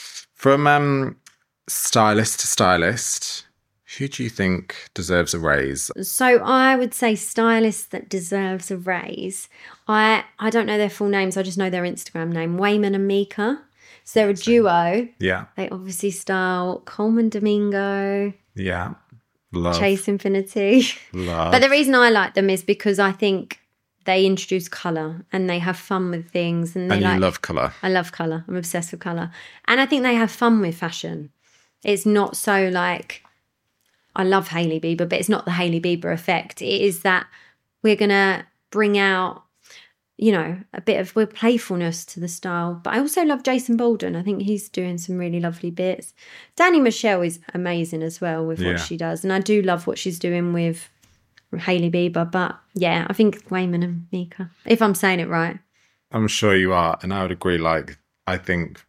From stylist to stylist, who do you think deserves a raise? So I would say stylist that deserves a raise. I don't know their full names. I just know their Instagram name, Wayman and Mika. So they're a duo. Yeah. They obviously style Coleman Domingo. Yeah. Love. Chase Infinity. Love. But the reason I like them is because I think they introduce colour and they have fun with things. And you love colour. I love colour. I'm obsessed with colour. And I think they have fun with fashion. It's not so like, I love Hailey Bieber, but it's not the Hailey Bieber effect. It is that we're going to bring out, you know, a bit of playfulness to the style. But I also love Jason Bolden. I think he's doing some really lovely bits. Danny Michelle is amazing as well with what she does. And I do love what she's doing with Hailey Bieber. But yeah, I think Wayman and Mika, if I'm saying it right. I'm sure you are. And I would agree. Like, I think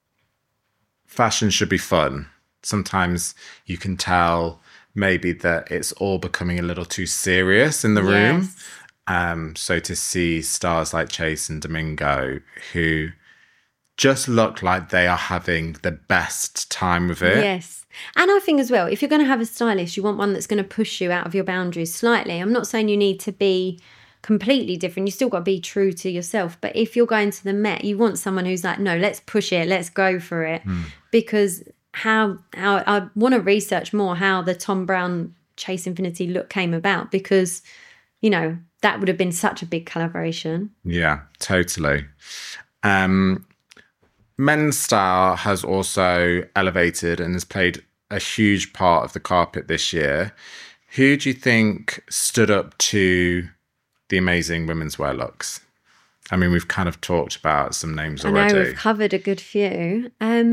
fashion should be fun. Sometimes you can tell maybe that it's all becoming a little too serious in the room. So to see stars like Chase and Domingo who just look like they are having the best time with it. Yes. And I think as well, if you're going to have a stylist, you want one that's going to push you out of your boundaries slightly. I'm not saying you need to be completely different. You still got to be true to yourself. But if you're going to the Met, you want someone who's like, no, let's push it. Let's go for it. Because how I want to research more how the Tom Brown Chase Infinity look came about, because, you know, that would have been such a big collaboration. Yeah, totally. Men's style has also elevated and has played a huge part of the carpet this year. Who do you think stood up to the amazing women's wear looks? I mean, we've kind of talked about some names already. I know, we've covered a good few.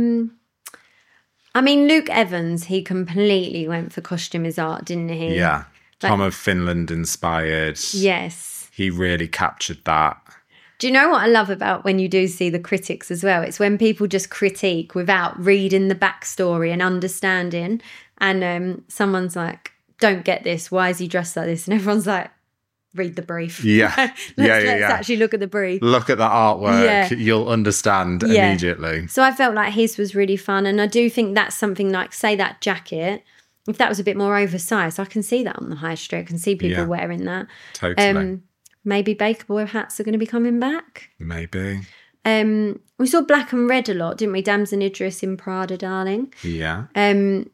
I mean, Luke Evans, he completely went for costume is art, didn't he? Yeah. Tom of Finland inspired. Yes. He really captured that. Do you know what I love about when you do see the critics as well? It's when people just critique without reading the backstory and understanding. And someone's like, don't get this. Why is he dressed like this? And everyone's like, read the brief. Yeah. Let's actually look at the brief. Look at the artwork. Yeah. You'll understand immediately. So I felt like his was really fun. And I do think that's something like, say, that jacket, if that was a bit more oversized, I can see that on the high street. I can see people wearing that. Totally. Maybe Baker Boy hats are going to be coming back. Maybe. We saw black and red a lot, didn't we? Damson Idris in Prada, darling. Yeah. That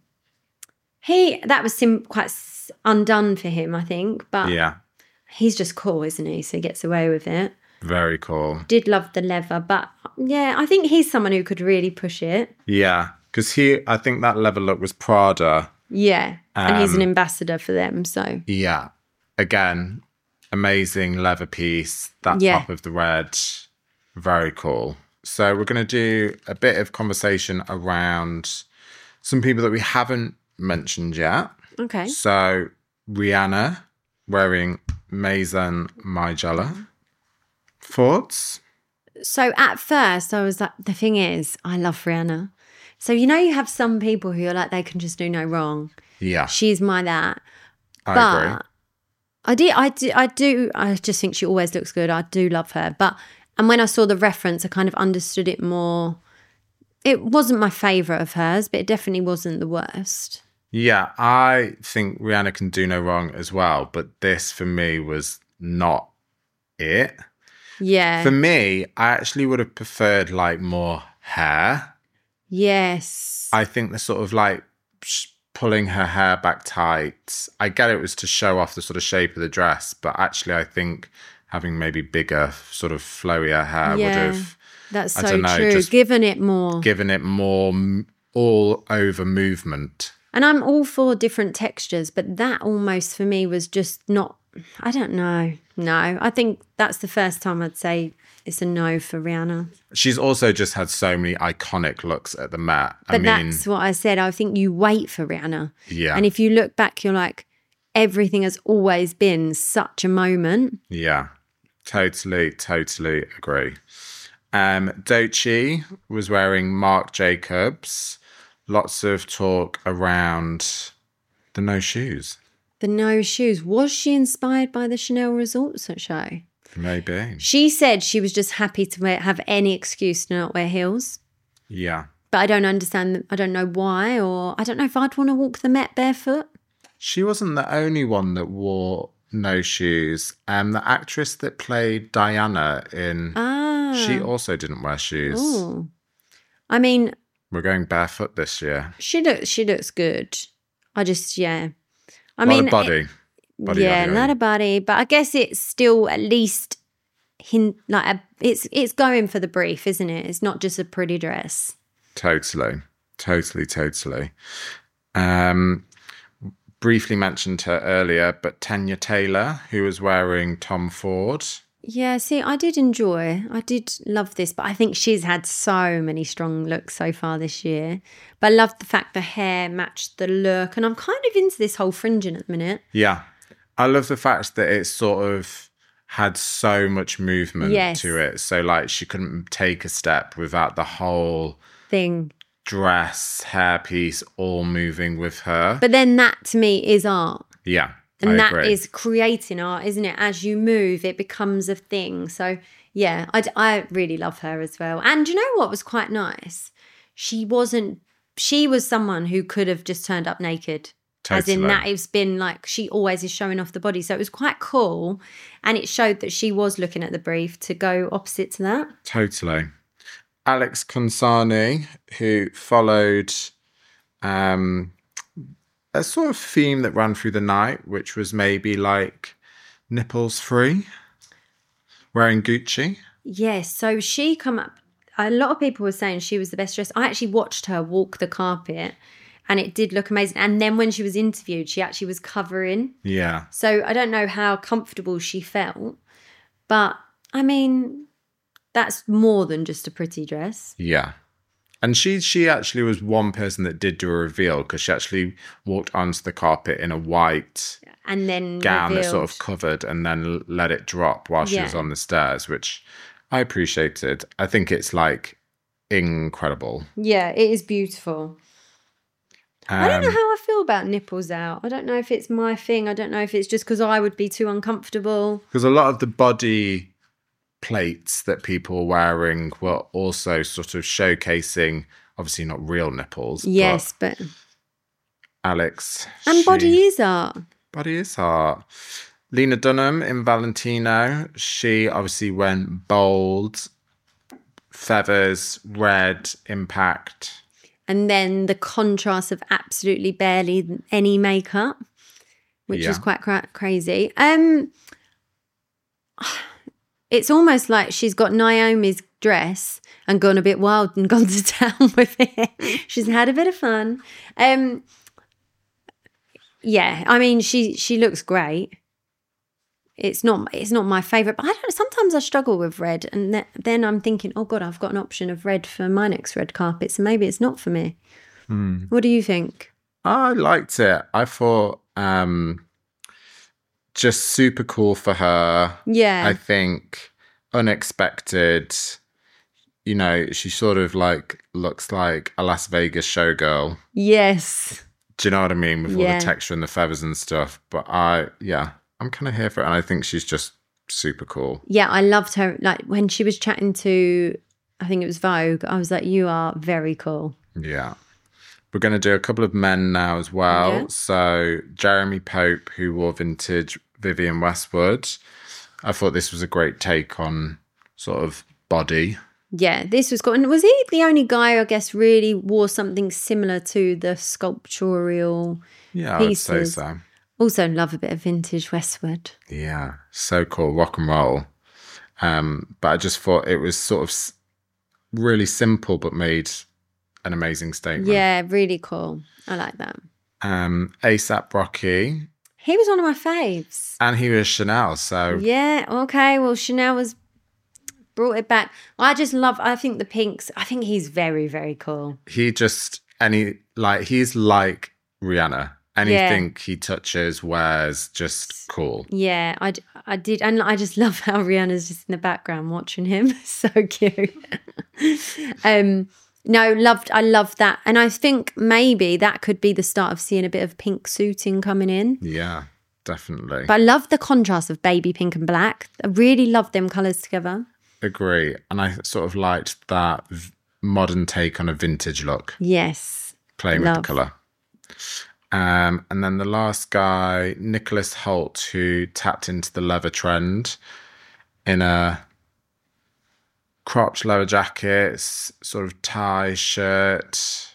was quite undone for him, I think. But he's just cool, isn't he? So he gets away with it. Very cool. Did love the leather, but yeah, I think he's someone who could really push it. Yeah, because I think that leather look was Prada. Yeah, and he's an ambassador for them, so. Yeah, again, amazing leather piece. That top of the red, very cool. So we're going to do a bit of conversation around some people that we haven't mentioned yet. Okay. So Rihanna wearing Maison Margiela. Thoughts? So at first I was like, the thing is, I love Rihanna. So you have some people who are like, they can just do no wrong. Yeah. She's my that. I agree. I just think she always looks good. I do love her. And when I saw the reference, I kind of understood it more. It wasn't my favourite of hers, but it definitely wasn't the worst. Yeah, I think Rihanna can do no wrong as well. But this, for me, was not it. Yeah. For me, I actually would have preferred like more hair. Yes. I think the sort of like pulling her hair back tight. I get it was to show off the sort of shape of the dress, but actually I think having maybe bigger, sort of flowier hair would have. That's so true. Given it more all over movement. And I'm all for different textures, but that almost for me was just not. I don't know. No, I think that's the first time I'd say it's a no for Rihanna. She's also just had so many iconic looks at the Met. But that's what I said. I think you wait for Rihanna. Yeah. And if you look back, you're like, everything has always been such a moment. Yeah, totally agree. Doechii was wearing Marc Jacobs. Lots of talk around the no shoes. The no shoes. Was she inspired by the Chanel Resorts show? Maybe. She said she was just happy to have any excuse to not wear heels. Yeah. But I don't understand. I don't know why, or I don't know if I'd want to walk the Met barefoot. She wasn't the only one that wore no shoes. The actress that played Diana in... She also didn't wear shoes. Ooh. I mean... We're going barefoot this year. She looks good. I just, a lot of body. A lot of body. But I guess it's still at least it's going for the brief, isn't it? It's not just a pretty dress. Totally. Briefly mentioned her earlier, but Tanya Taylor, who was wearing Tom Ford. Yeah, see, I did love this, but I think she's had so many strong looks so far this year. But I loved the fact the hair matched the look, and I'm kind of into this whole fringing at the minute. Yeah, I love the fact that it sort of had so much movement to it. So like she couldn't take a step without the whole thing, dress, hairpiece all moving with her. But then that to me is art. Yeah. And that is creating art, isn't it? As you move, it becomes a thing. So, yeah, I really love her as well. And you know what was quite nice? She was someone who could have just turned up naked. Totally. As in that it's been like, she always is showing off the body. So it was quite cool. And it showed that she was looking at the brief to go opposite to that. Totally. Alex Consani, who followed... a sort of theme that ran through the night, which was maybe like nipples free, wearing Gucci. Yes, so she come up, a lot of people were saying she was the best dressed. I actually watched her walk the carpet and it did look amazing. And then when she was interviewed, she actually was covering. Yeah. So I don't know how comfortable she felt, but I mean, that's more than just a pretty dress. Yeah. And she actually was one person that did do a reveal because she actually walked onto the carpet in a white and then gown that sort of covered and then let it drop while she was on the stairs, which I appreciated. I think it's like incredible. Yeah, it is beautiful. I don't know how I feel about nipples out. I don't know if it's my thing. I don't know if it's just because I would be too uncomfortable. Because a lot of the body plates that people were wearing were also sort of showcasing, obviously not real nipples. Yes, but Alex. and body is art. Body is art. Lena Dunham in Valentino. She obviously went bold, feathers, red, impact. And then the contrast of absolutely barely any makeup, which is quite crazy. It's almost like she's got Naomi's dress and gone a bit wild and gone to town with it. She's had a bit of fun. Yeah, I mean, she looks great. It's not my favourite, but sometimes I struggle with red, and then I'm thinking, oh God, I've got an option of red for my next red carpet, so maybe it's not for me. What do you think? I liked it. I thought just super cool for her. Yeah. I think unexpected. You know, she sort of like looks like a Las Vegas showgirl. Yes. Do you know what I mean? With all the texture and the feathers and stuff. But I'm kind of here for it. And I think she's just super cool. Yeah, I loved her. Like when she was chatting to, I think it was Vogue, I was like, you are very cool. Yeah. We're going to do a couple of men now as well. Yeah. So Jeremy Pope, who wore vintage Vivienne Westwood. I thought this was a great take on sort of body. Yeah, this was cool. And was he the only guy, I guess, really wore something similar to the sculptural pieces? I would say so. Also love a bit of vintage Westwood. Yeah, so cool. Rock and roll. But I just thought it was sort of really simple, but made an amazing statement. Yeah, really cool. I like that. A$AP Rocky. He was one of my faves. And he was Chanel, so... Yeah, okay. Well, Chanel was brought it back. I think the pinks, I think he's very, very cool. He's like Rihanna. Anything he touches wears just cool. Yeah, I did. And I just love how Rihanna's just in the background watching him. So cute. I love that. And I think maybe that could be the start of seeing a bit of pink suiting coming in. Yeah, definitely. But I love the contrast of baby pink and black. I really love them colours together. Agree. And I sort of liked that modern take on a vintage look. Yes. Playing with the colour. And then the last guy, Nicholas Hoult, who tapped into the leather trend in a cropped leather jacket, sort of tie shirt.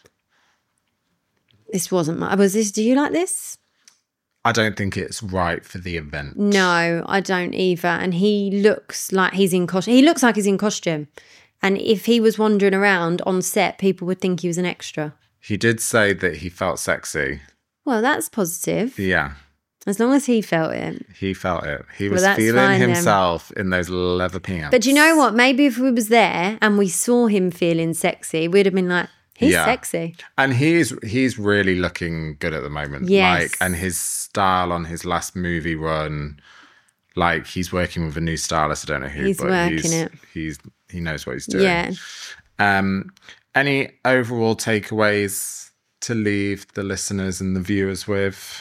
This wasn't do you like this? I don't think it's right for the event. No, I don't either. And he looks like he's in costume. He looks like he's in costume. And if he was wandering around on set, people would think he was an extra. He did say that he felt sexy. Well, that's positive. Yeah. As long as he felt it. He felt it. He was that's feeling fine, himself in those leather pants. But do you know what? Maybe if we was there and we saw him feeling sexy, we'd have been like, he's sexy. And he's really looking good at the moment. Yes. And his style on his last movie run, like he's working with a new stylist. I don't know who, he's but working it. He knows what he's doing. Yeah. Any overall takeaways to leave the listeners and the viewers with?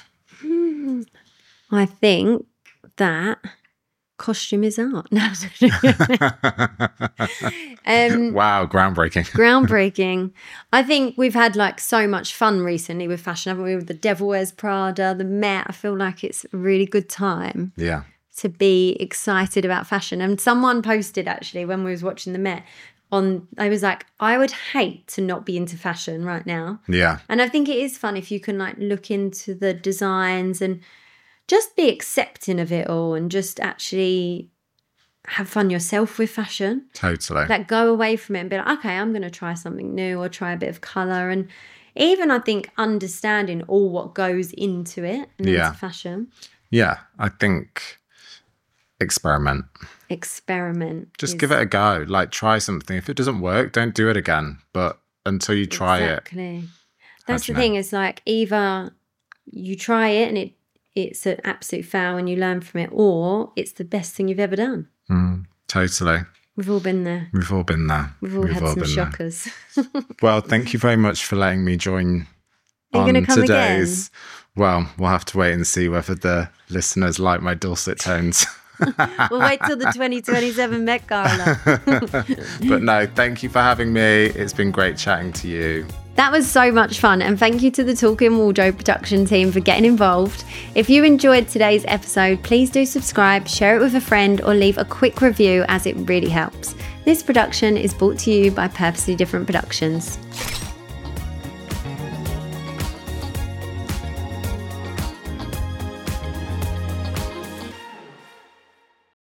I think that costume is art. No. Wow, groundbreaking. Groundbreaking. I think we've had like so much fun recently with fashion, haven't we? With the Devil Wears Prada, the Met. I feel like it's a really good time. Yeah. To be excited about fashion. And someone posted actually when we was watching the Met I was like, I would hate to not be into fashion right now. Yeah. And I think it is fun if you can like look into the designs and just be accepting of it all and just actually have fun yourself with fashion. Totally. Like go away from it and be like, okay, I'm going to try something new or try a bit of colour. And even I think understanding all what goes into it and into fashion. Yeah, I think experiment. Just give it a go. Like try something. If it doesn't work, don't do it again. But until you try it. That's the thing. It's like either you try it and it's an absolute foul and you learn from it, or it's the best thing you've ever done. Totally. We've all been there. We've all been there. We've all had some shockers. Well, thank you very much for letting me join Are you going to come today's. Well, we'll have to wait and see whether the listeners like my dulcet tones. We'll wait till the 2027 Met Gala. But no, thank you for having me. It's been great chatting to you. That was so much fun, and thank you to the Talking Wardrobe production team for getting involved. If you enjoyed today's episode, please do subscribe, share it with a friend, or leave a quick review, as it really helps. This production is brought to you by Purposely Different Productions.